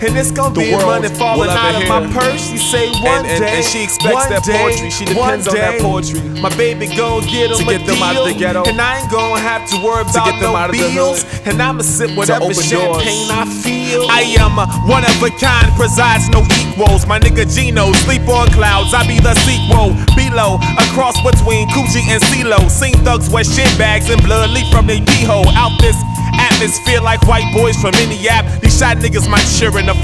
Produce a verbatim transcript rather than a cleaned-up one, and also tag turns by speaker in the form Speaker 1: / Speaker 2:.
Speaker 1: And it's gonna
Speaker 2: the
Speaker 1: be
Speaker 2: world
Speaker 1: money falling
Speaker 2: will
Speaker 1: out
Speaker 2: ever
Speaker 1: of my
Speaker 2: hear.
Speaker 1: purse. She say one
Speaker 2: And, and,
Speaker 1: day,
Speaker 2: and she expects
Speaker 1: one
Speaker 2: that
Speaker 1: day,
Speaker 2: poetry. She depends
Speaker 1: one
Speaker 2: on that
Speaker 1: day,
Speaker 2: poetry
Speaker 1: my baby gon' get
Speaker 2: to
Speaker 1: them
Speaker 2: get
Speaker 1: a
Speaker 2: them
Speaker 1: deal,
Speaker 2: out of the ghetto,
Speaker 1: and I ain't gon' have to worry
Speaker 2: to
Speaker 1: about
Speaker 2: get them
Speaker 1: no
Speaker 2: out of the
Speaker 1: bills.
Speaker 2: hood,
Speaker 1: And I'ma sip whatever
Speaker 2: open
Speaker 1: champagne
Speaker 2: doors.
Speaker 1: I feel.
Speaker 3: I am a one of a kind, presides no equals. My nigga Gino, sleep on clouds, I be the sequel. Below, a cross between Coochie and CeeLo. Seen thugs wear shin bags and blood leak from their pee hole. Out this atmosphere like white boys from Minneapolis. These shot niggas might cheer in the